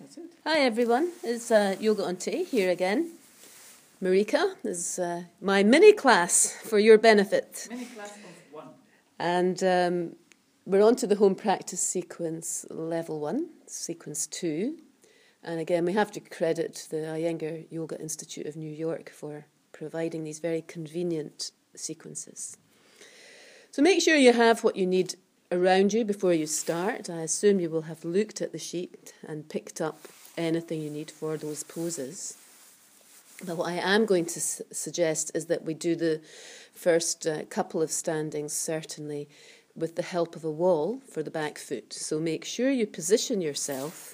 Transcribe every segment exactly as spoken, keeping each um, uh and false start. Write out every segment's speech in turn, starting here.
Hi everyone, it's uh, Yoga on Tay here again. Marika is uh, my mini class for your benefit. Mini class of one. And um, we're on to the home practice sequence level one, sequence two. And again, we have to credit the Iyengar Yoga Institute of New York for providing these very convenient sequences. So make sure you have what you need around you before you start. I assume you will have looked at the sheet and picked up anything you need for those poses. But what I am going to su- suggest is that we do the first uh, couple of standings certainly with the help of a wall for the back foot. So make sure you position yourself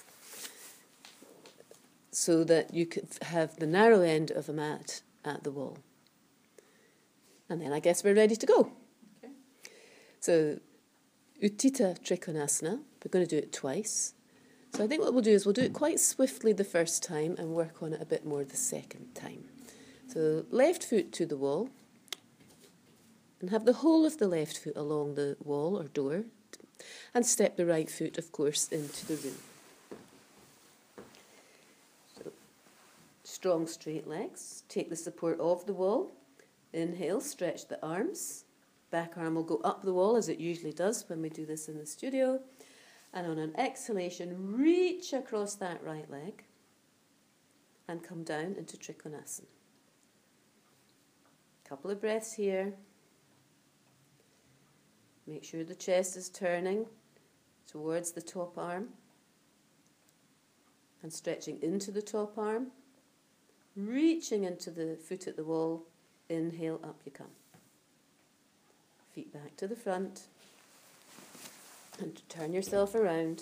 so that you could have the narrow end of a mat at the wall. And then I guess we're ready to go. Okay. So Utthita Trikonasana, we're going to do it twice. So I think what we'll do is we'll do it quite swiftly the first time and work on it a bit more the second time. So left foot to the wall and have the whole of the left foot along the wall or door and step the right foot, of course, into the room. So strong straight legs, take the support of the wall, inhale, stretch the arms, back arm will go up the wall as it usually does when we do this in the studio. And on an exhalation, reach across that right leg and come down into Trikonasana. Couple of breaths here. Make sure the chest is turning towards the top arm and stretching into the top arm. Reaching into the foot at the wall. Inhale, up you come. Feet back to the front. And turn yourself around.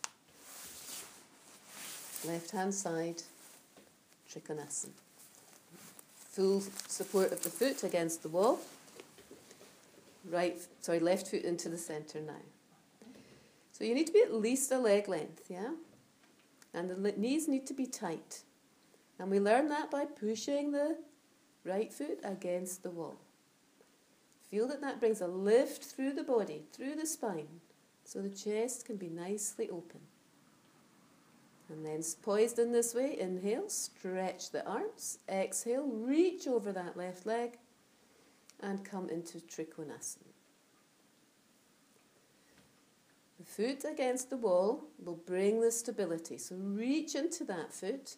Left hand side, Trikonasana. Full support of the foot against the wall. Right, sorry, left foot into the centre now. So you need to be at least a leg length, yeah? And the knees need to be tight. And we learn that by pushing the right foot against the wall. Feel that that brings a lift through the body, through the spine. So the chest can be nicely open. And then poised in this way, inhale, stretch the arms. Exhale, reach over that left leg and come into Trikonasana. The foot against the wall will bring the stability. So reach into that foot.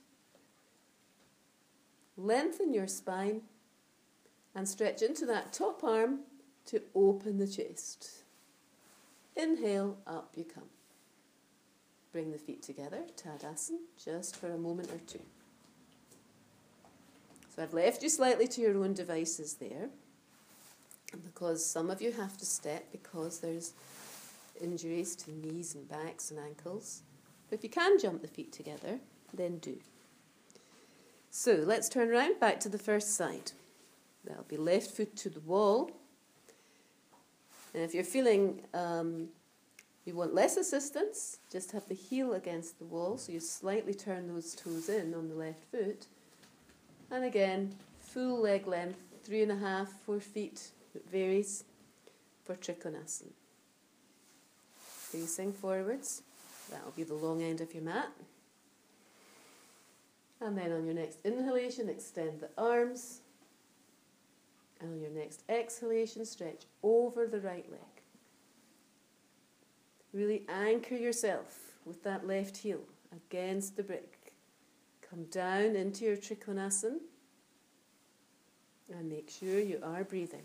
Lengthen your spine and stretch into that top arm to open the chest. Inhale, up you come. Bring the feet together, Tadasana, just for a moment or two. So I've left you slightly to your own devices there, because some of you have to step because there's injuries to knees and backs and ankles. But if you can jump the feet together, then do. So let's turn around back to the first side. That'll be left foot to the wall. And if you're feeling um, you want less assistance, just have the heel against the wall, so you slightly turn those toes in on the left foot. And again, full leg length, three and a half, four feet, it varies, for Trikonasana. Facing forwards, that'll be the long end of your mat. And then on your next inhalation, extend the arms. And on your next exhalation, stretch over the right leg. Really anchor yourself with that left heel against the brick. Come down into your Trikonasana and make sure you are breathing.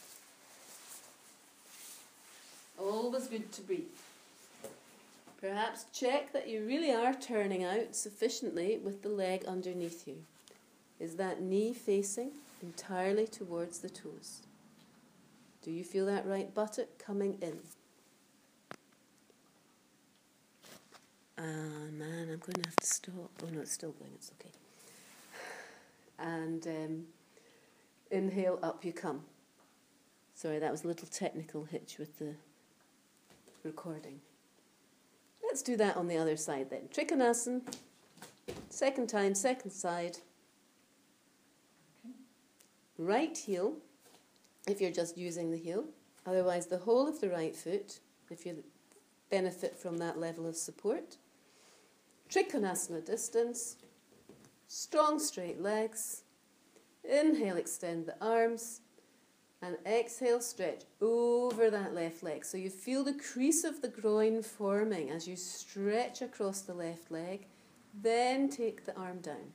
Always good to breathe. Perhaps check that you really are turning out sufficiently with the leg underneath you. Is that knee facing entirely towards the toes? Do you feel that right buttock coming in? Ah, uh, man, I'm going to have to stop. Oh no, it's still going, it's okay. And um, inhale, up you come. Sorry, that was a little technical hitch with the recording. Let's do that on the other side then. Trikonasana, second time, second side. Right heel, if you're just using the heel. Otherwise, the whole of the right foot, if you benefit from that level of support. Trikonasana distance, strong straight legs. Inhale, extend the arms, and exhale, stretch over that left leg. So you feel the crease of the groin forming as you stretch across the left leg, then take the arm down.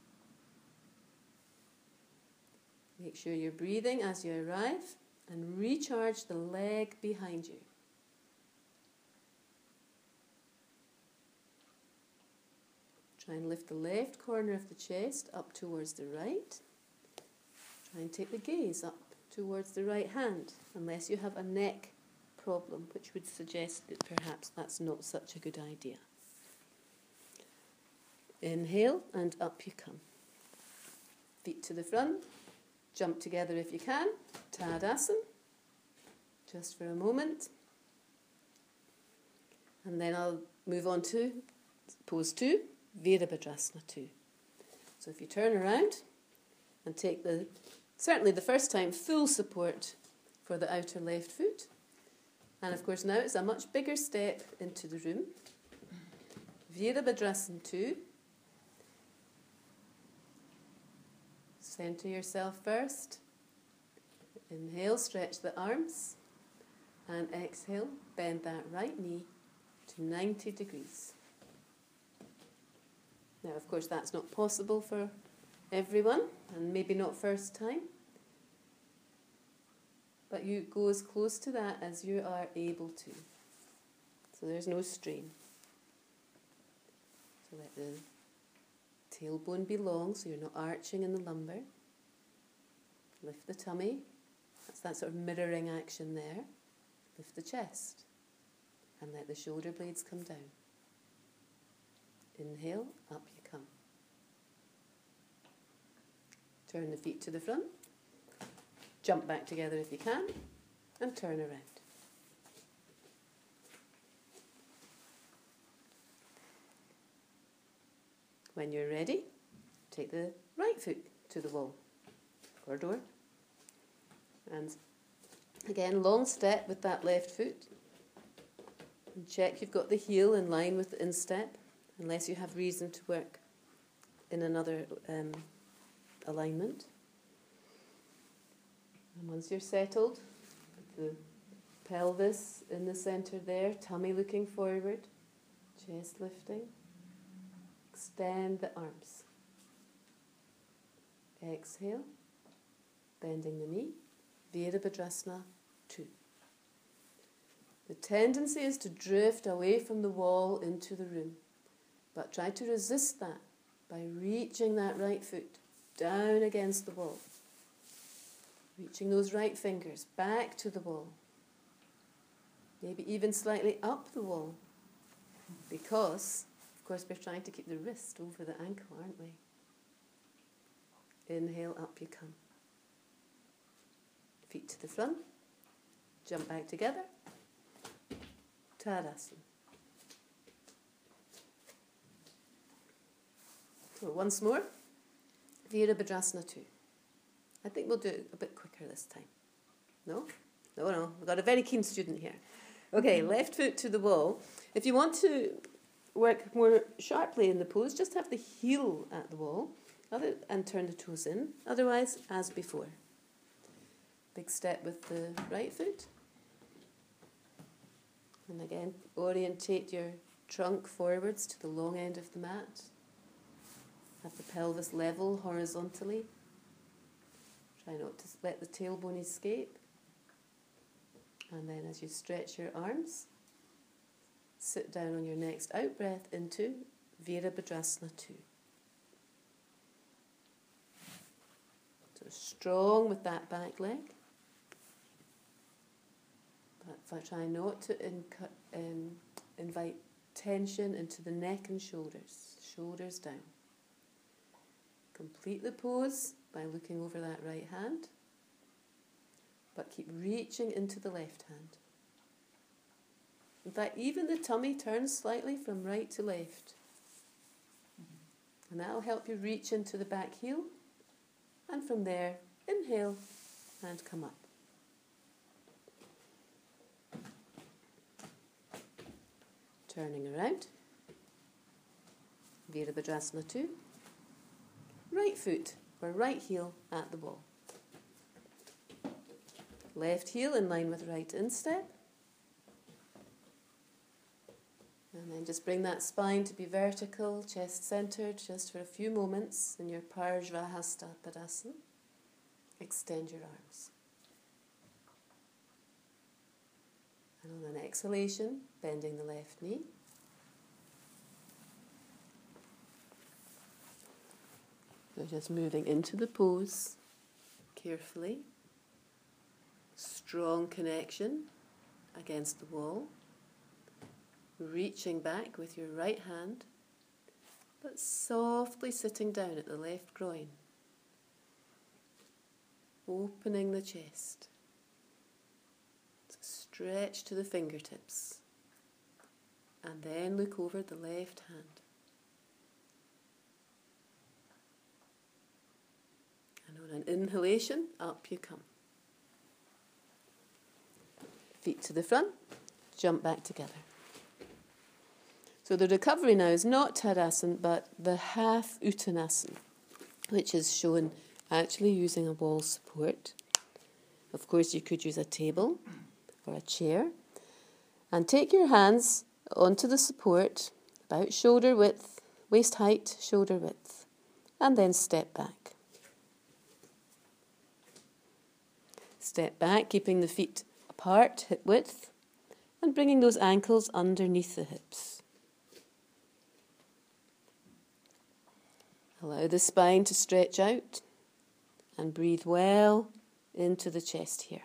Make sure you're breathing as you arrive and recharge the leg behind you. Try and lift the left corner of the chest up towards the right. Try and take the gaze up towards the right hand, unless you have a neck problem, which would suggest that perhaps that's not such a good idea. Inhale and up you come. Feet to the front. Jump together if you can. Tadasana. Just for a moment. And then I'll move on to pose two, Virabhadrasana two. So if you turn around and take the, certainly the first time, full support for the outer left foot. And of course now it's a much bigger step into the room. Virabhadrasana two. Centre yourself first. Inhale, stretch the arms. And exhale, bend that right knee to ninety degrees. Now, of course, that's not possible for everyone, and maybe not first time. But you go as close to that as you are able to. So there's no strain. So let the tailbone be long, so you're not arching in the lumbar. Lift the tummy. That's that sort of mirroring action there. Lift the chest. And let the shoulder blades come down. Inhale, up you come. Turn the feet to the front. Jump back together if you can. And turn around. When you're ready, take the right foot to the wall, corridor. And again, long step with that left foot. And check you've got the heel in line with the instep, unless you have reason to work in another um, alignment. And once you're settled, with the pelvis in the centre there, tummy looking forward, chest lifting. Extend the arms. Exhale, bending the knee. Virabhadrasana two. The tendency is to drift away from the wall into the room, but try to resist that by reaching that right foot down against the wall. Reaching those right fingers back to the wall. Maybe even slightly up the wall, because of course, we're trying to keep the wrist over the ankle, aren't we? Inhale, up you come. Feet to the front. Jump back together. Tadasana. So once more. Virabhadrasana two. I think we'll do it a bit quicker this time. No? No, no. We've got a very keen student here. Okay, left foot to the wall. If you want to work more sharply in the pose, just have the heel at the wall other, and turn the toes in. Otherwise, as before. Big step with the right foot. And again, orientate your trunk forwards to the long end of the mat. Have the pelvis level horizontally. Try not to let the tailbone escape. And then as you stretch your arms, sit down on your next out breath into Virabhadrasana two. So strong with that back leg. But if I try not to inc- um, invite tension into the neck and shoulders. Shoulders down. Complete the pose by looking over that right hand. But keep reaching into the left hand. In fact, even the tummy turns slightly from right to left. And that will help you reach into the back heel. And from there, inhale and come up. Turning around. Virabhadrasana two. Right foot or right heel at the wall. Left heel in line with right instep. And then just bring that spine to be vertical, chest centered, just for a few moments in your Parshvahasta Padasana. Extend your arms. And on an exhalation, bending the left knee. So just moving into the pose carefully. Strong connection against the wall. Reaching back with your right hand, but softly sitting down at the left groin. Opening the chest. Stretch to the fingertips. And then look over the left hand. And on an inhalation, up you come. Feet to the front, jump back together. So the recovery now is not Tadasana, but the half Uttanasana, which is shown actually using a wall support. Of course, you could use a table or a chair. And take your hands onto the support, about shoulder width, waist height, shoulder width, and then step back. Step back, keeping the feet apart, hip width, and bringing those ankles underneath the hips. Allow the spine to stretch out and breathe well into the chest here.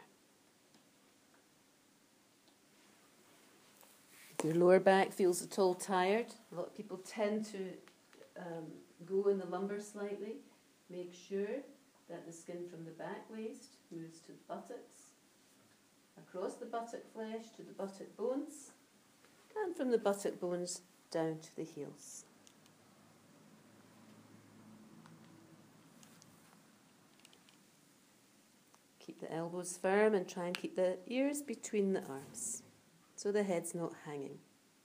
If your lower back feels at all tired, a lot of people tend to um, go in the lumbar slightly. Make sure that the skin from the back waist moves to the buttocks, across the buttock flesh to the buttock bones, and from the buttock bones down to the heels. Keep the elbows firm and try and keep the ears between the arms so the head's not hanging.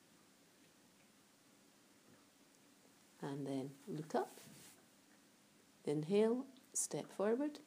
And then look up. Inhale, step forward.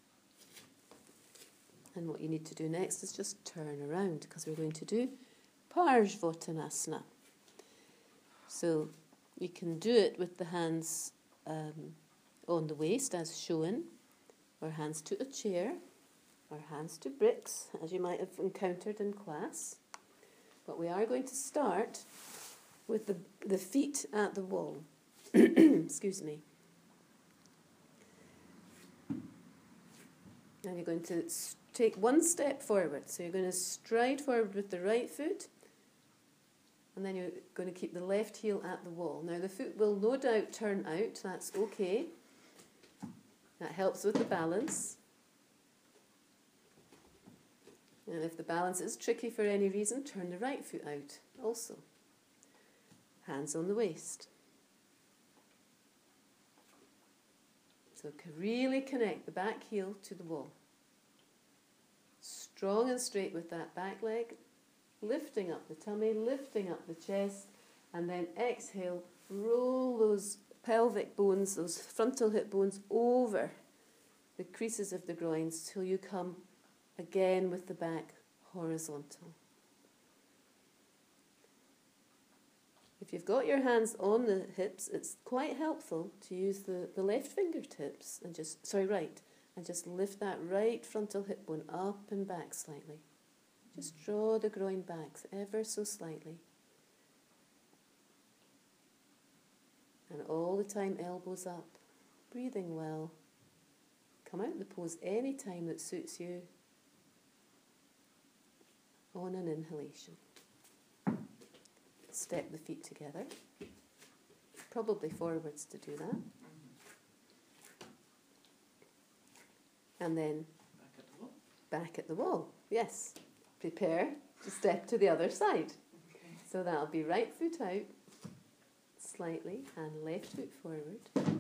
And what you need to do next is just turn around because we're going to do Parshvottanasana. So you can do it with the hands um, on the waist as shown, or hands to a chair, or hands to bricks, as you might have encountered in class. But we are going to start with the, the feet at the wall. Excuse me. And you're going to take one step forward. So you're going to stride forward with the right foot, and then you're going to keep the left heel at the wall. Now the foot will no doubt turn out, that's okay. That helps with the balance. And if the balance is tricky for any reason, turn the right foot out also. Hands on the waist. So really connect the back heel to the wall. Strong and straight with that back leg, lifting up the tummy, lifting up the chest, and then exhale, roll those pelvic bones, those frontal hip bones over the creases of the groins till you come again with the back horizontal. If you've got your hands on the hips, it's quite helpful to use the, the left fingertips and just, sorry, right, and just lift that right frontal hip bone up and back slightly. Just draw the groin back ever so slightly. And all the time elbows up, breathing well. Come out of the pose any time that suits you on an inhalation. Step the feet together, probably forwards to do that. And then Back at the wall. Back at the wall, yes. Prepare to step to the other side. Okay. So that'll be right foot out slightly and left foot forward.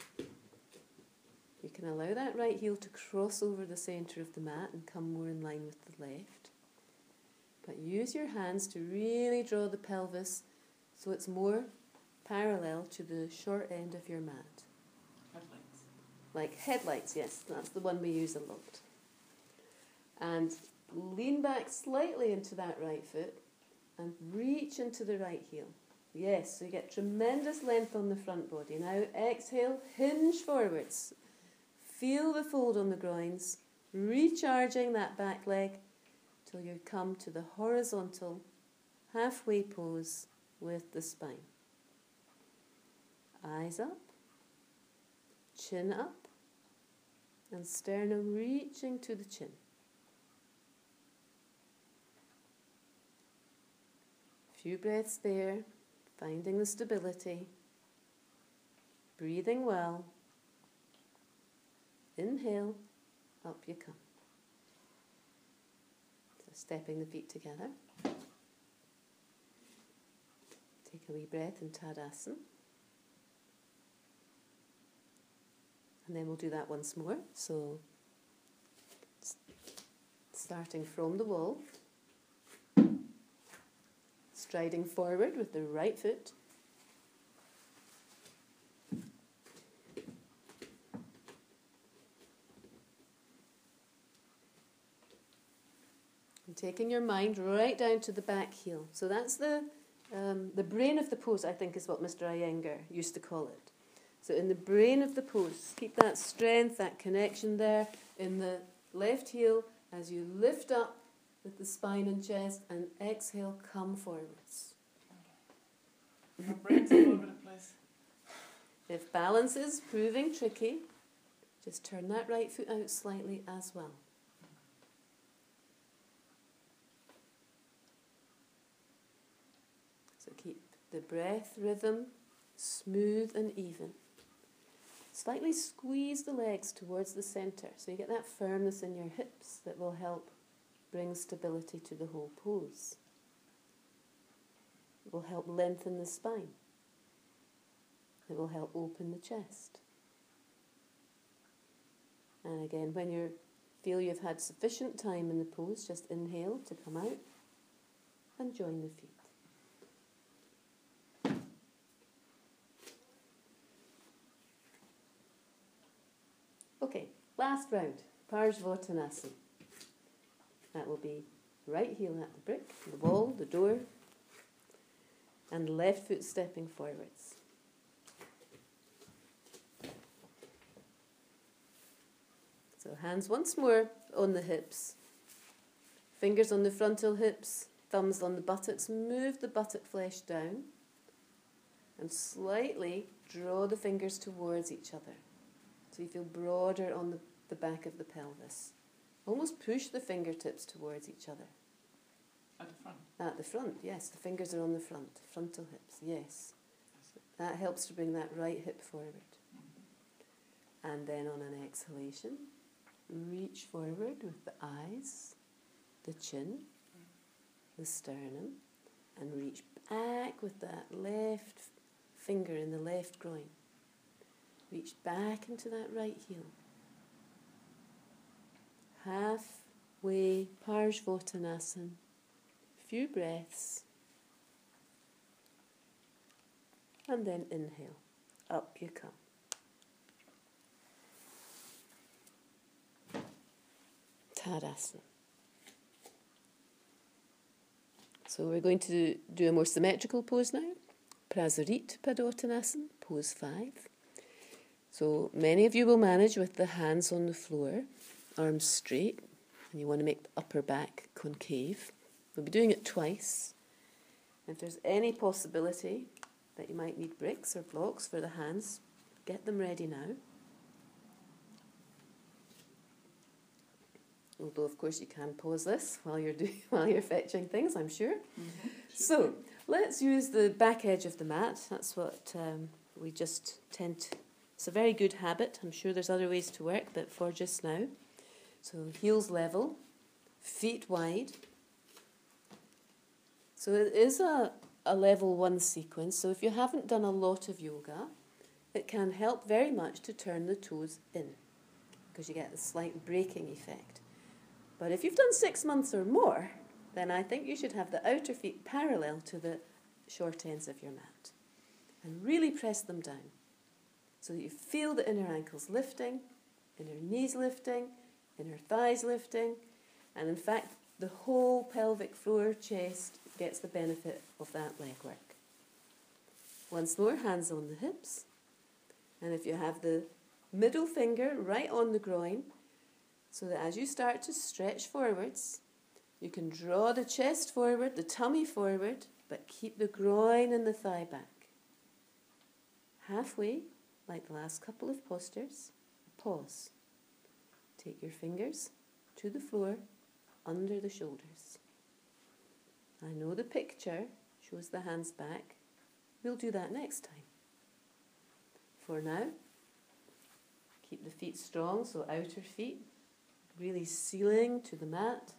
You can allow that right heel to cross over the centre of the mat and come more in line with the left. But use your hands to really draw the pelvis so it's more parallel to the short end of your mat. Headlights. Like headlights, yes, that's the one we use a lot. And lean back slightly into that right foot and reach into the right heel. Yes, so you get tremendous length on the front body. Now exhale, hinge forwards. Feel the fold on the groins, recharging that back leg till you come to the horizontal halfway pose with the spine. Eyes up, chin up, and sternum reaching to the chin. Few breaths there, finding the stability, breathing well. Inhale, up you come. So stepping the feet together. Take a wee breath in Tadasana. And then we'll do that once more. So starting from the wall, striding forward with the right foot. And taking your mind right down to the back heel. So that's the um, the brain of the pose, I think is what Mister Iyengar used to call it. So in the brain of the pose, keep that strength, that connection there in the left heel as you lift up with the spine and chest, and exhale, come forwards. My brain's all over the place. If balance is proving tricky, just turn that right foot out slightly as well. So keep the breath rhythm smooth and even. Slightly squeeze the legs towards the centre so you get that firmness in your hips that will help bring stability to the whole pose. It will help lengthen the spine. It will help open the chest. And again, when you feel you've had sufficient time in the pose, just inhale to come out and join the feet. Okay, last round, Parsvottanasana. That will be right heel at the brick, the wall, the door, and left foot stepping forwards. So hands once more on the hips, fingers on the frontal hips, thumbs on the buttocks. Move the buttock flesh down and slightly draw the fingers towards each other so you feel broader on the, the back of the pelvis. Almost push the fingertips towards each other. At the front? At the front, yes. The fingers are on the front. Frontal hips, yes. That helps to bring that right hip forward. Mm-hmm. And then on an exhalation, reach forward with the eyes, the chin, the sternum, and reach back with that left finger in the left groin. Reach back into that right heel. Halfway Parsvottanasana. Few breaths. And then inhale. Up you come. Tadasana. So we're going to do a more symmetrical pose now. Prasarita Padottanasana, pose five. So many of you will manage with the hands on the floor, arms straight, and you want to make the upper back concave. We'll be doing it twice. If there's any possibility that you might need bricks or blocks for the hands, get them ready now. Although, of course, you can pause this while you're doing, while you're fetching things, I'm sure. Mm-hmm. So let's use the back edge of the mat. That's what um, we just tend to... It's a very good habit. I'm sure there's other ways to work, but for just now. So heels level, feet wide. So it is a, a level one sequence. So if you haven't done a lot of yoga, it can help very much to turn the toes in because you get a slight braking effect. But if you've done six months or more, then I think you should have the outer feet parallel to the short ends of your mat. and really press them down so that you feel the inner ankles lifting, inner knees lifting, inner thighs lifting, and in fact the whole pelvic floor, chest gets the benefit of that leg work. Once more, hands on the hips, and if you have the middle finger right on the groin, so that as you start to stretch forwards, you can draw the chest forward, the tummy forward, but keep the groin and the thigh back. Halfway, like the last couple of postures, pause. Take your fingers to the floor, under the shoulders. I know the picture shows the hands back. We'll do that next time. For now, keep the feet strong, so outer feet really sealing to the mat.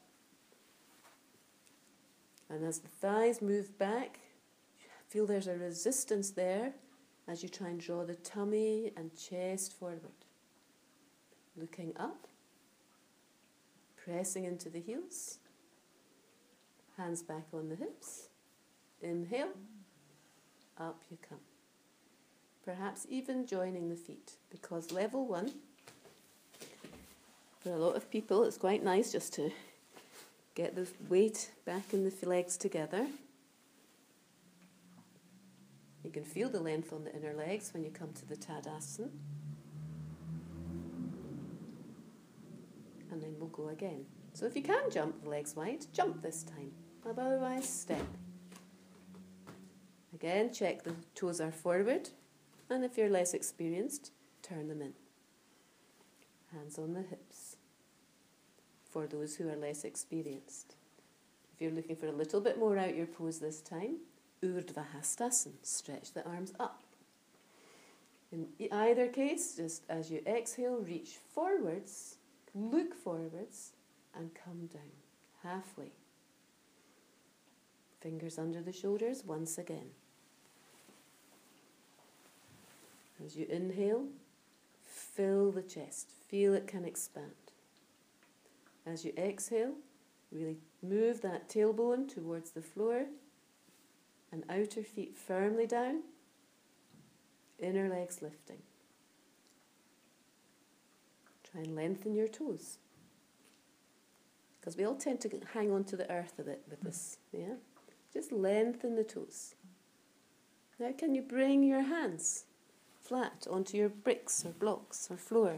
And as the thighs move back, feel there's a resistance there as you try and draw the tummy and chest forward. Looking up, pressing into the heels, hands back on the hips. Inhale, up you come. Perhaps even joining the feet, because level one, for a lot of people it's quite nice just to get the weight back in the legs together. You can feel the length on the inner legs when you come to the Tadasana. And then we'll go again. So if you can jump the legs wide, jump this time. Otherwise, step. Again, check the toes are forward. And if you're less experienced, turn them in. Hands on the hips. For those who are less experienced. If you're looking for a little bit more out your pose this time, Urdhva Hastasana, stretch the arms up. In either case, just as you exhale, reach forwards, look forwards, and come down, halfway. Fingers under the shoulders once again. As you inhale, fill the chest, feel it can expand. As you exhale, really move that tailbone towards the floor and outer feet firmly down, inner legs lifting. Try and lengthen your toes, because we all tend to hang on to the earth a bit with this, yeah? Just lengthen the toes. Now can you bring your hands flat onto your bricks or blocks or floor?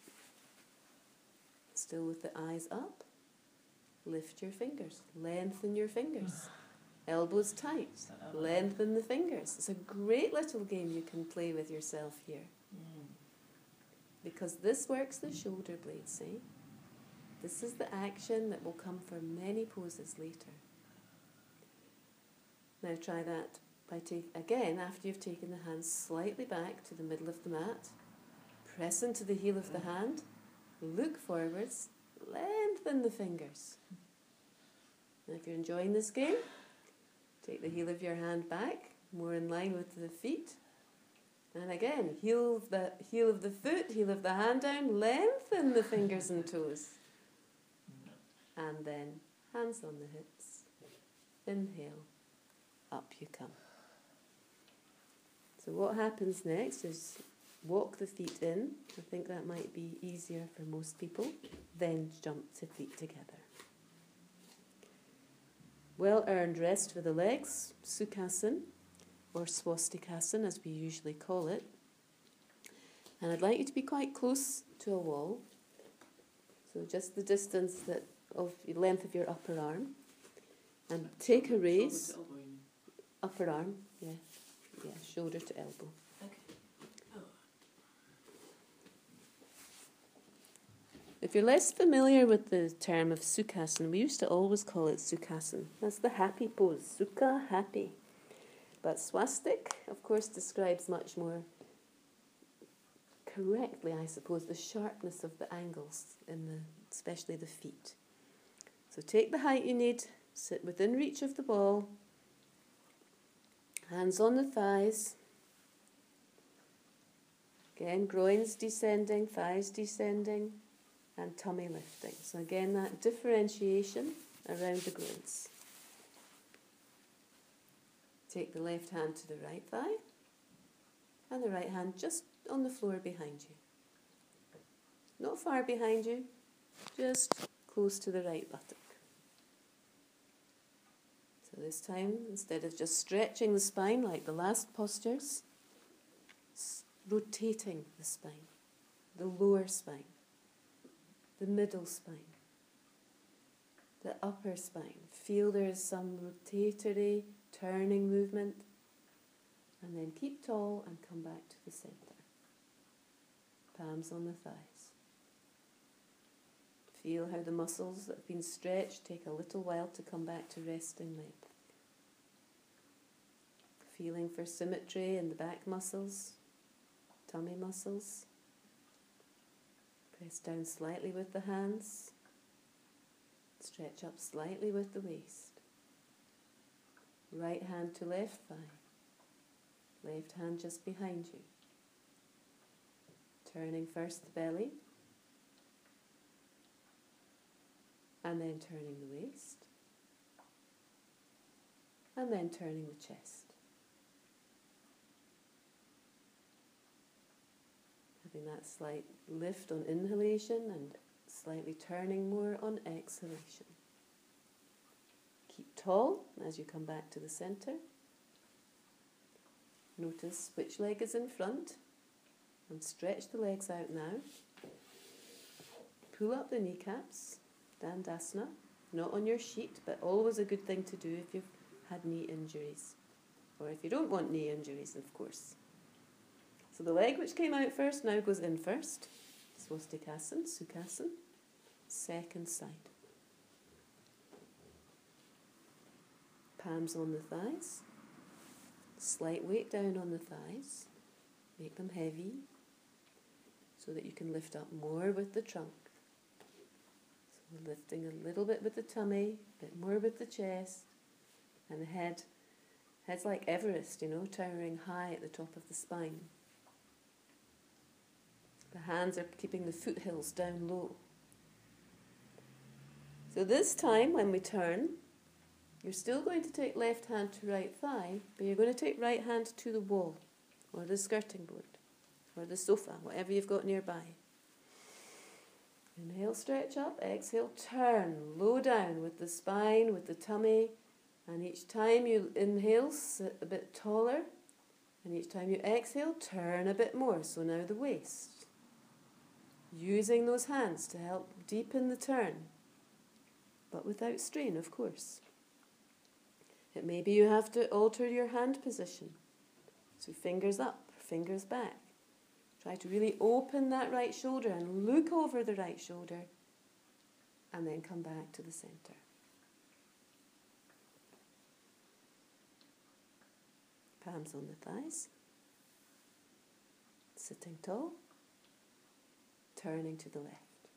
Still with the eyes up, lift your fingers, lengthen your fingers. Elbows tight, lengthen the fingers. It's a great little game you can play with yourself here. Mm. Because this works the shoulder blades, see? This is the action that will come for many poses later. Now try that by take again, after you've taken the hands slightly back to the middle of the mat, press into the heel of the hand, look forwards, lengthen the fingers. Now if you're enjoying this game, take the heel of your hand back, more in line with the feet. And again, heel of the heel of the foot, heel of the hand down, lengthen the fingers and toes. And then hands on the hips. Inhale, up you come. So what happens next is walk the feet in. I think that might be easier for most people. Then jump to feet together. Well-earned rest for the legs, Sukhasana, or Swastikasana as we usually call it. And I'd like you to be quite close to a wall. So just the distance that of the length of your upper arm. And take a raise. Elbow to elbow, you mean? Upper arm, yeah. Yeah, shoulder to elbow. Okay. Oh. If you're less familiar with the term of Sukhasana, we used to always call it Sukhasana. That's the happy pose, Sukha, happy. But Swastik, of course, describes much more correctly, I suppose, the sharpness of the angles, in the, especially the feet. So take the height you need, sit within reach of the ball, hands on the thighs. Again, groins descending, thighs descending, and tummy lifting. So again, that differentiation around the groins. Take the left hand to the right thigh. and the right hand just on the floor behind you. Not far behind you, just close to the right buttock. So this time, instead of just stretching the spine like the last postures, rotating the spine, the lower spine, the middle spine, the upper spine. Feel there is some rotatory, turning movement, and then keep tall and come back to the centre. Palms on the thighs. Feel how the muscles that have been stretched take a little while to come back to resting length. Feeling for symmetry in the back muscles, tummy muscles. Press down slightly with the hands. Stretch up slightly with the waist. Right hand to left thigh. Left hand just behind you. Turning first the belly. And then turning the waist. And then turning the chest. Having that slight lift on inhalation and slightly turning more on exhalation. Keep tall as you come back to the centre. Notice which leg is in front and stretch the legs out now. Pull up the kneecaps, Dandasana, not on your sheet, but always a good thing to do if you've had knee injuries, or if you don't want knee injuries, of course. So the leg which came out first now goes in first. Swastikasana, Sukhasana, second side. Palms on the thighs. Slight weight down on the thighs. Make them heavy so that you can lift up more with the trunk. So we're lifting a little bit with the tummy, a bit more with the chest, and the head. Head's like Everest, you know, towering high at the top of the spine. The hands are keeping the foothills down low. So this time when we turn, you're still going to take left hand to right thigh, but you're going to take right hand to the wall, or the skirting board, or the sofa, whatever you've got nearby. Inhale, stretch up. Exhale, turn low down with the spine, with the tummy. And each time you inhale, sit a bit taller. And each time you exhale, turn a bit more. So now the waist. Using those hands to help deepen the turn, but without strain, of course. It may be you have to alter your hand position. So fingers up, fingers back. Try to really open that right shoulder and look over the right shoulder, and then come back to the centre. Palms on the thighs. Sitting tall. Turning to the left.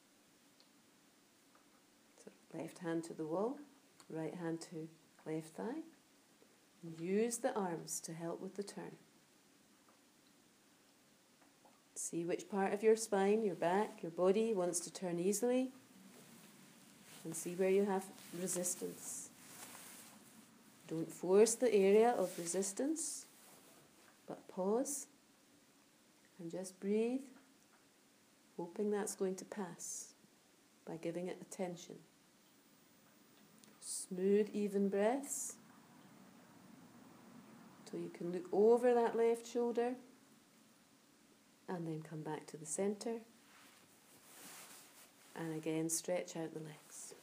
So left hand to the wall, right hand to left thigh. Use the arms to help with the turn. See which part of your spine, your back, your body wants to turn easily, and see where you have resistance. Don't force the area of resistance, but pause and just breathe, hoping that's going to pass by giving it attention. Smooth, even breaths till you can look over that left shoulder and then come back to the centre, and again stretch out the legs.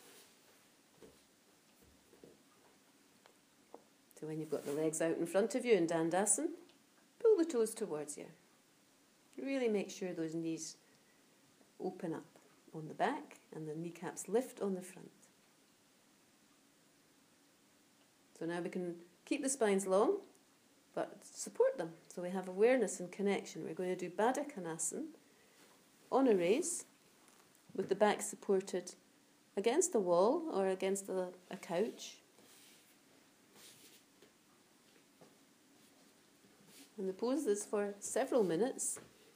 So when you've got the legs out in front of you in Dandasana, pull the toes towards you. Really make sure those knees open up on the back and the kneecaps lift on the front. So now we can keep the spines long, but support them. So we have awareness and connection. We're going to do Baddha Konasana on a raise with the back supported against the wall or against a, a couch. And the pose is for several minutes.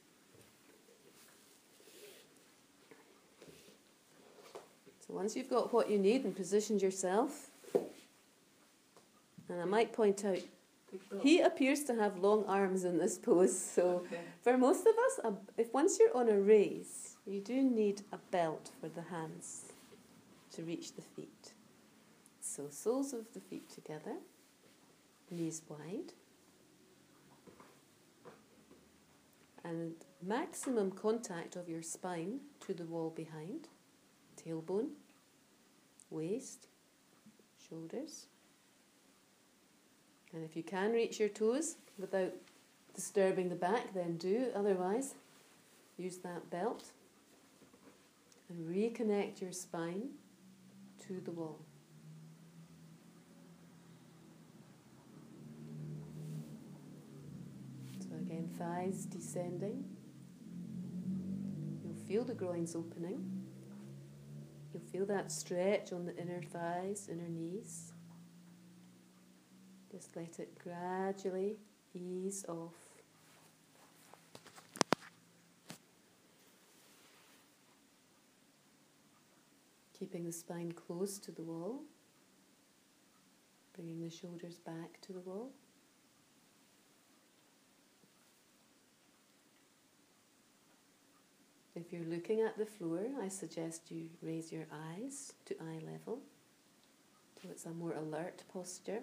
So once you've got what you need and positioned yourself, and I might point out, Big dog. He appears to have long arms in this pose, so Okay. for most of us, a- if once you're on a raise, you do need a belt for the hands to reach the feet. So soles of the feet together, knees wide, and maximum contact of your spine to the wall behind, tailbone, waist, shoulders. And if you can reach your toes without disturbing the back, then do. Otherwise, use that belt and reconnect your spine to the wall. So again, thighs descending. You'll feel the groins opening. You'll feel that stretch on the inner thighs, inner knees. Just let it gradually ease off. Keeping the spine close to the wall. Bringing the shoulders back to the wall. If you're looking at the floor, I suggest you raise your eyes to eye level. So it's a more alert posture.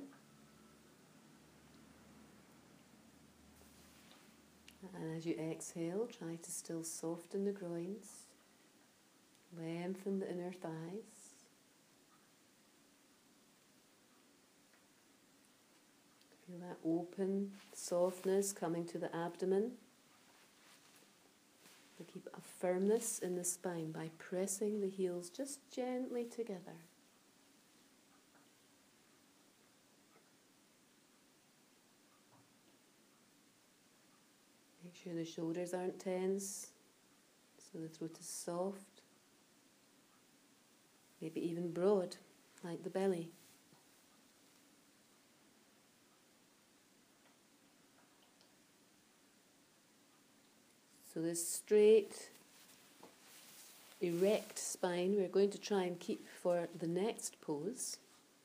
And as you exhale, try to still soften the groins, lengthen the inner thighs. Feel that open softness coming to the abdomen. But keep a firmness in the spine by pressing the heels just gently together. Make sure the shoulders aren't tense, so the throat is soft, maybe even broad, like the belly. So this straight, erect spine we're going to try and keep for the next pose.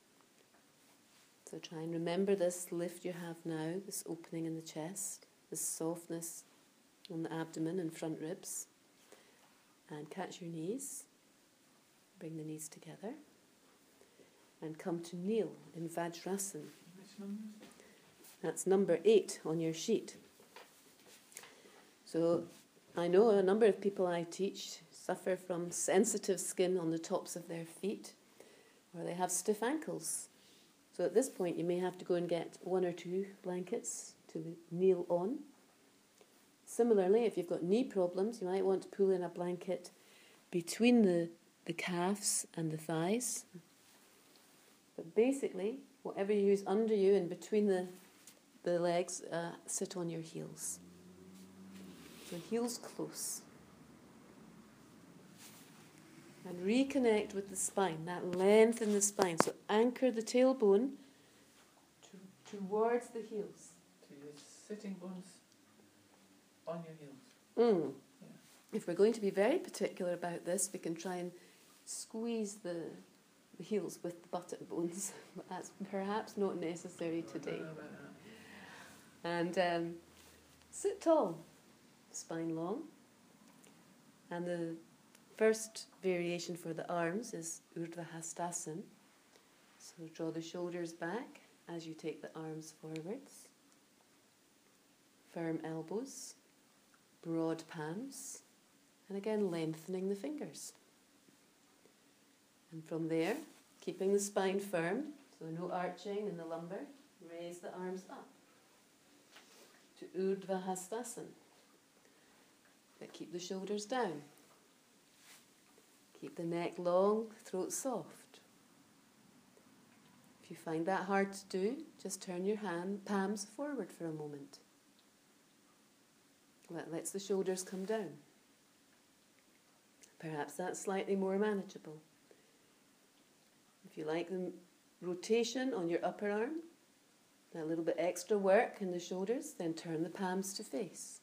So try and remember this lift you have now, this opening in the chest, this softness on the abdomen and front ribs. And catch your knees. Bring the knees together. And come to kneel in Vajrasan. Which number is it? That's number eight on your sheet. So I know a number of people I teach suffer from sensitive skin on the tops of their feet, or they have stiff ankles. So at this point you may have to go and get one or two blankets to kneel on. Similarly, if you've got knee problems, you might want to pull in a blanket between the, the calves and the thighs. But basically, whatever you use under you and between the, the legs, uh, sit on your heels. So heels close. And reconnect with the spine, that length in the spine. So anchor the tailbone to, towards the heels. So your sitting bones on your heels. Mm. Yeah. If we're going to be very particular about this, we can try and squeeze the, the heels with the buttock bones. But that's perhaps not necessary I today. don't know about that. And um, sit tall, spine long. And the first variation for the arms is Urdhva Hastasana. So draw the shoulders back as you take the arms forwards. Firm elbows, broad palms, and again lengthening the fingers. And from there, keeping the spine firm, so no arching in the lumbar, raise the arms up to Urdhva Hastasana. But keep the shoulders down. Keep the neck long, throat soft. If you find that hard to do, just turn your hand palms forward for a moment. That lets the shoulders come down. Perhaps that's slightly more manageable. If you like the rotation on your upper arm, a little bit extra work in the shoulders, then turn the palms to face.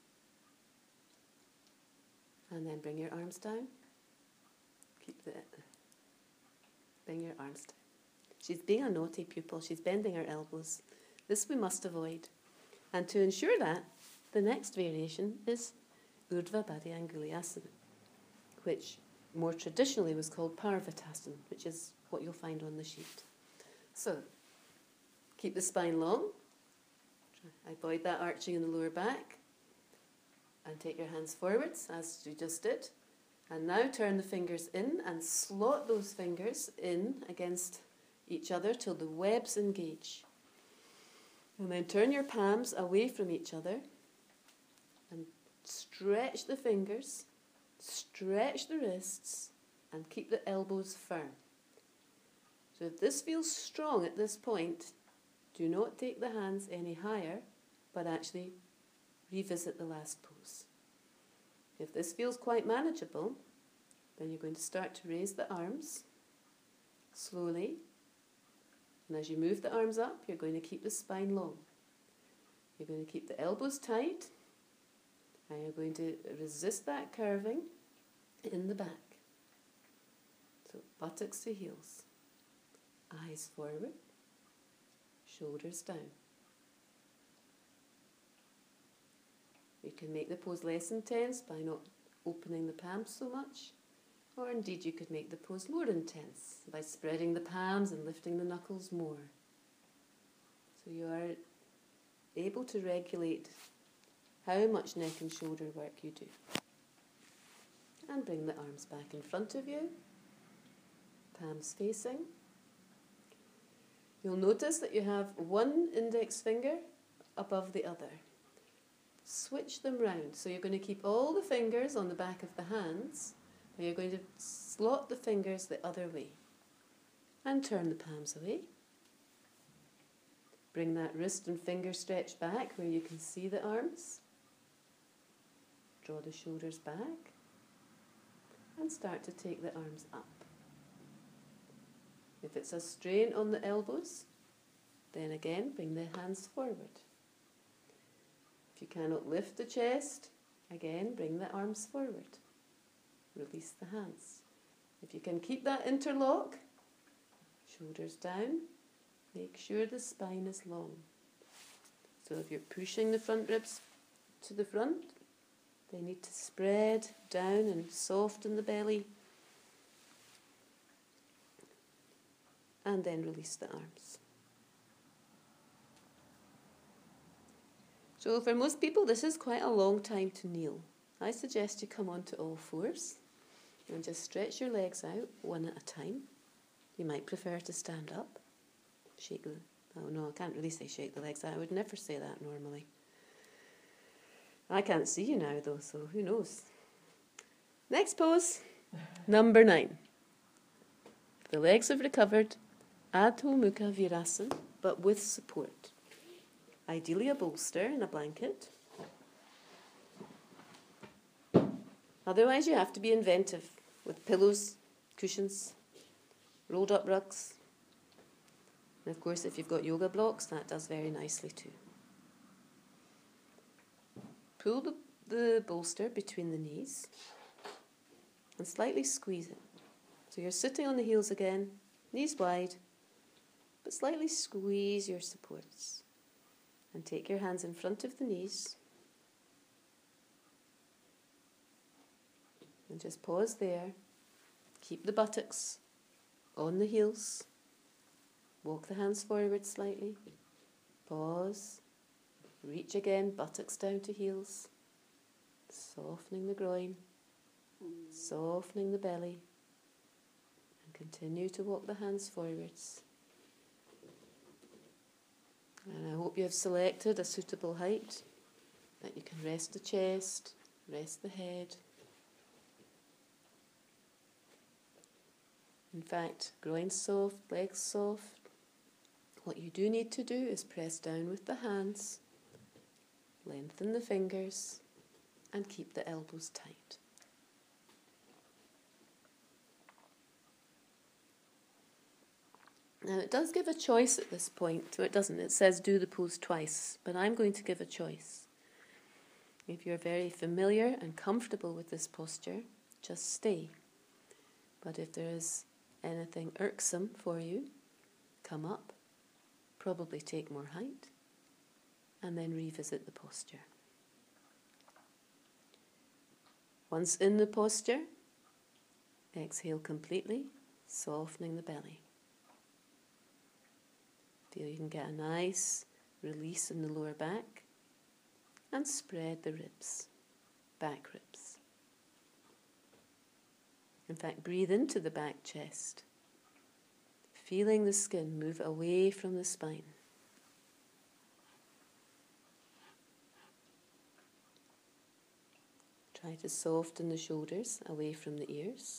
And then bring your arms down. Keep the, bring your arms down. She's being a naughty pupil. She's bending her elbows. This we must avoid. And to ensure that, the next variation is Urdhva Bhadyanguliasana, which more traditionally was called Parvatasana, which is what you'll find on the sheet. So, keep the spine long, avoid that arching in the lower back, and take your hands forwards as you just did. And now turn the fingers in and slot those fingers in against each other till the webs engage. And then turn your palms away from each other and stretch the fingers, stretch the wrists, and keep the elbows firm. So if this feels strong at this point, do not take the hands any higher, but actually revisit the last pose. If this feels quite manageable, then you're going to start to raise the arms slowly. And as you move the arms up, you're going to keep the spine long. You're going to keep the elbows tight, and you're going to resist that curving in the back. So buttocks to heels, eyes forward, shoulders down. You can make the pose less intense by not opening the palms so much, or indeed you could make the pose more intense by spreading the palms and lifting the knuckles more. So you are able to regulate how much neck and shoulder work you do. And bring the arms back in front of you, palms facing. You'll notice that you have one index finger above the other. Switch them round. So you're going to keep all the fingers on the back of the hands, but you're going to slot the fingers the other way. And turn the palms away. Bring that wrist and finger stretch back where you can see the arms. Draw the shoulders back. And start to take the arms up. If it's a strain on the elbows, then again bring the hands forward. If you cannot lift the chest, again bring the arms forward. Release the hands. If you can keep that interlock, shoulders down, make sure the spine is long. So if you're pushing the front ribs to the front, they need to spread down and soften the belly. And then release the arms. So for most people, this is quite a long time to kneel. I suggest you come onto all fours and just stretch your legs out one at a time. You might prefer to stand up. Shake the... Oh no, I can't really say shake the legs out. I would never say that normally. I can't see you now though, so who knows. Next pose, number nine. If the legs have recovered, Adho Mukha Virasana, but with support. Ideally a bolster and a blanket. Otherwise you have to be inventive with pillows, cushions, rolled up rugs. And of course if you've got yoga blocks, that does very nicely too. Pull the, the bolster between the knees and slightly squeeze it. So you're sitting on the heels again, knees wide, but slightly squeeze your supports. And take your hands in front of the knees. And just pause there. Keep the buttocks on the heels. Walk the hands forward slightly. Pause. Reach again, buttocks down to heels. Softening the groin. Softening the belly. And continue to walk the hands forwards. And I hope you have selected a suitable height, that you can rest the chest, rest the head. In fact, groin soft, legs soft. What you do need to do is press down with the hands, lengthen the fingers, and keep the elbows tight. Now it does give a choice at this point, or it doesn't, it says do the pose twice, but I'm going to give a choice. If you're very familiar and comfortable with this posture, just stay. But if there is anything irksome for you, come up, probably take more height, and then revisit the posture. Once in the posture, exhale completely, softening the belly. Feel you can get a nice release in the lower back and spread the ribs, back ribs. In fact, breathe into the back chest, feeling the skin move away from the spine. Try to soften the shoulders away from the ears.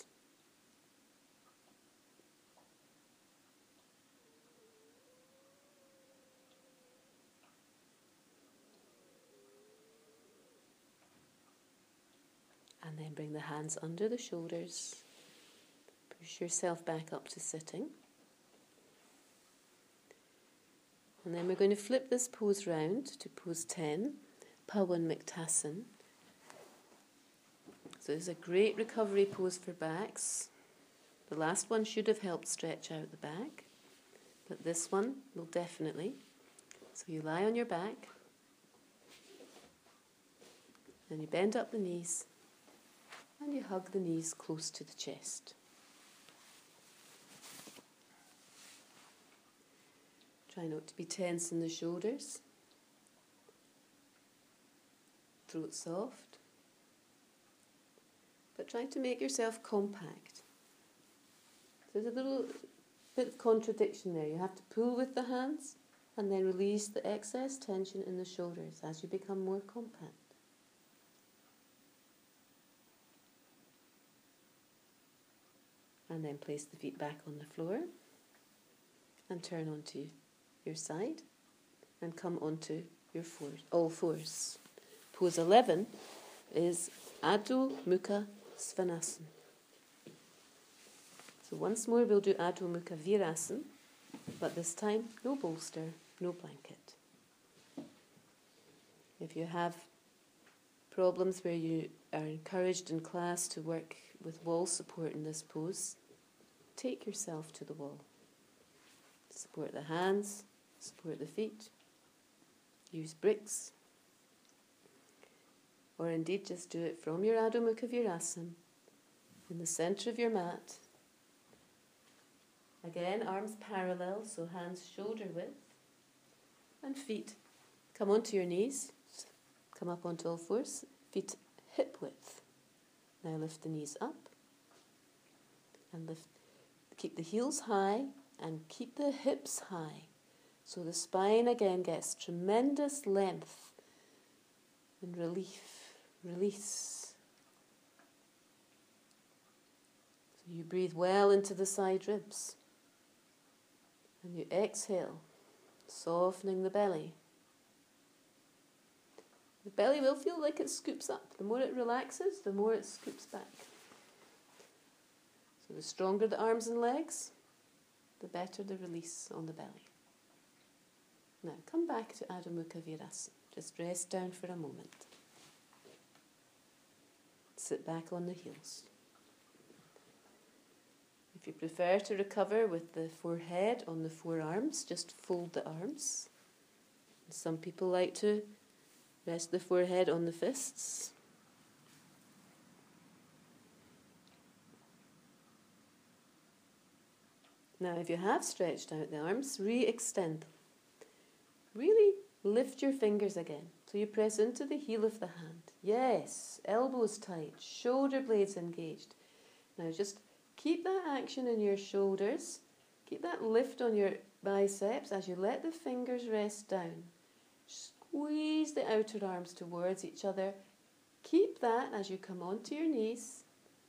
And then bring the hands under the shoulders. Push yourself back up to sitting. And then we're going to flip this pose round to pose ten, Pawan Miktasan. So it's a great recovery pose for backs. The last one should have helped stretch out the back, but this one will definitely. So you lie on your back, and you bend up the knees, and you hug the knees close to the chest. Try not to be tense in the shoulders. Throat soft. But try to make yourself compact. There's a little bit of contradiction there. You have to pull with the hands and then release the excess tension in the shoulders as you become more compact. And then place the feet back on the floor and turn onto your side and come onto your fours, all fours. Pose eleven is Adho Mukha Svanasana. So once more we'll do Adho Mukha Virasana, but this time no bolster, no blanket. If you have problems where you are encouraged in class to work with wall support in this pose, take yourself to the wall. Support the hands, support the feet, use bricks, or indeed just do it from your Adho Mukha Virasana in the centre of your mat. Again, arms parallel, so hands shoulder width, and feet come onto your knees, come up onto all fours, feet hip width. Now lift the knees up, and lift. Keep the heels high, and keep the hips high. So the spine again gets tremendous length and relief, release. So you breathe well into the side ribs. And you exhale, softening the belly. The belly will feel like it scoops up. The more it relaxes, the more it scoops back. So the stronger the arms and legs, the better the release on the belly. Now come back to Adho Mukha Virasana. Just rest down for a moment. Sit back on the heels. If you prefer to recover with the forehead on the forearms, just fold the arms. Some people like to rest the forehead on the fists. Now, if you have stretched out the arms, re-extend them. Really lift your fingers again. So you press into the heel of the hand. Yes, elbows tight, shoulder blades engaged. Now just keep that action in your shoulders. Keep that lift on your biceps as you let the fingers rest down. Squeeze the outer arms towards each other. Keep that as you come onto your knees.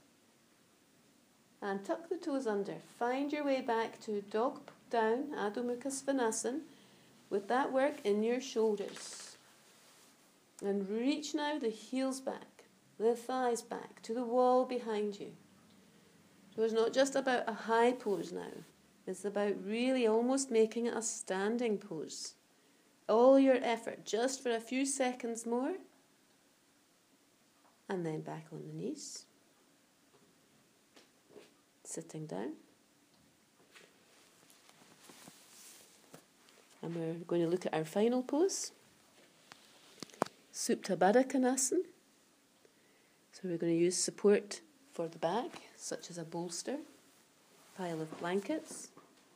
And tuck the toes under. Find your way back to dog down, Adho Mukha Svanasana, with that work in your shoulders. And reach now the heels back, the thighs back, to the wall behind you. So it's not just about a high pose now. It's about really almost making it a standing pose. All your effort, just for a few seconds more. And then back on the knees. Sitting down. And we're going to look at our final pose. Supta Baddha Konasana. So we're going to use support for the back, such as a bolster, pile of blankets.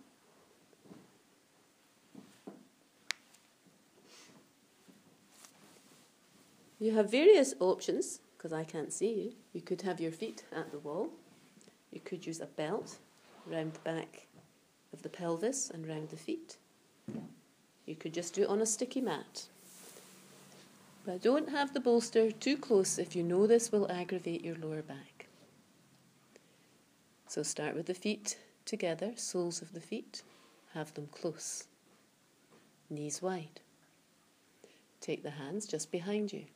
You have various options, because I can't see you. You could have your feet at the wall. You could use a belt round the back of the pelvis and round the feet. You could just do it on a sticky mat. But don't have the bolster too close if you know this will aggravate your lower back. So start with the feet together, soles of the feet. Have them close, knees wide. Take the hands just behind you.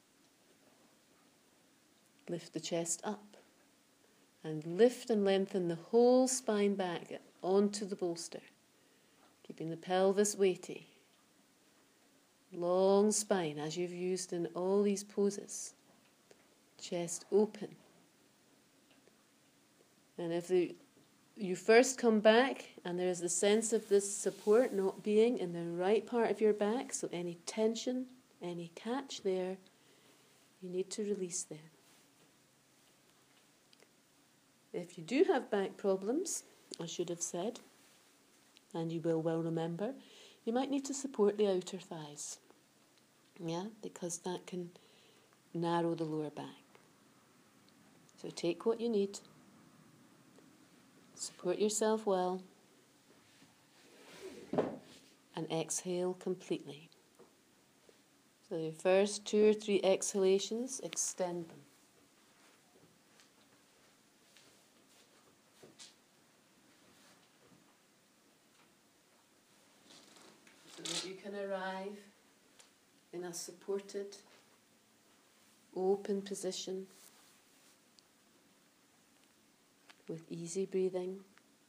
Lift the chest up and lift and lengthen the whole spine back onto the bolster, keeping the pelvis weighty. Long spine as you've used in all these poses. Chest open. And if the, you first come back and there is the sense of this support not being in the right part of your back, so any tension, any catch there, you need to release them. If you do have back problems, I should have said, and you will well remember, you might need to support the outer thighs. Yeah, because that can narrow the lower back. So take what you need. Support yourself well. And exhale completely. So your first two or three exhalations, extend them. You can arrive in a supported, open position with easy breathing,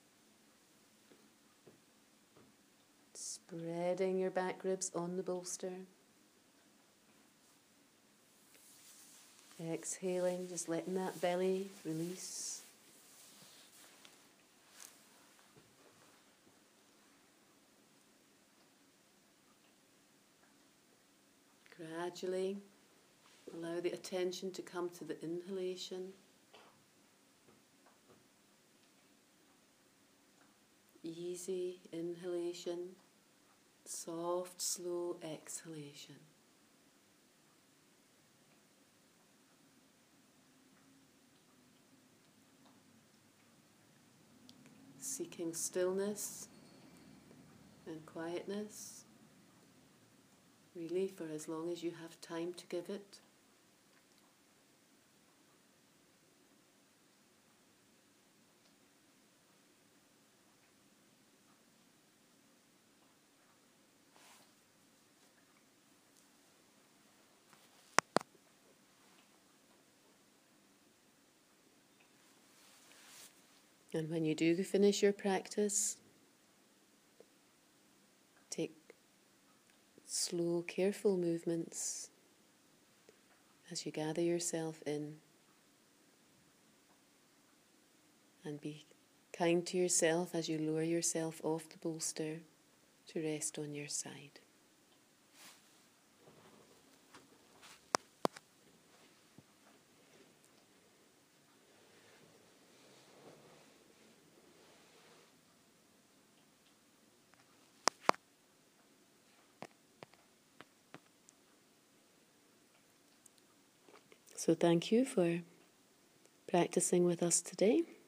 spreading your back ribs on the bolster, exhaling, just letting that belly release. Gradually, allow the attention to come to the inhalation. Easy inhalation, soft, slow exhalation. Seeking stillness and quietness. Really, for as long as you have time to give it. And when you do finish your practice, take slow, careful movements as you gather yourself in, and be kind to yourself as you lower yourself off the bolster to rest on your side. So thank you for practicing with us today.